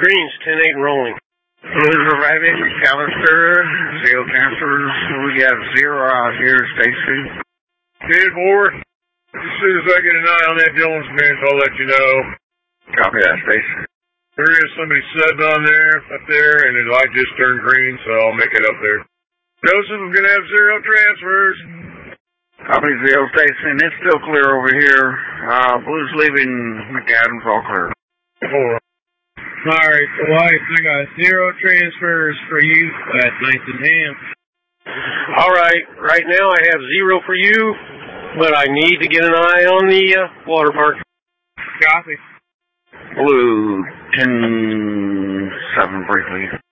Greens, 10-8 rolling. Blues are Rabbit, McAllister, zero transfers. We got 0 out here, Stacy. 10-4. As soon as I get an eye on that Jones bench, I'll let you know. Copy that, Stacy. There is somebody sitting on there, up there, and the light just turned green, so I'll make it up there. Joseph, I'm going to have 0 transfers. Copy 0, Stacy, and it's still clear over here. Blues leaving McAdams, all clear. 4. Alright, White, I got 0 transfers for you at 9th and Ham. Alright, right now I have 0 for you, but I need to get an eye on the water park. Copy. Blue, 10-7 briefly.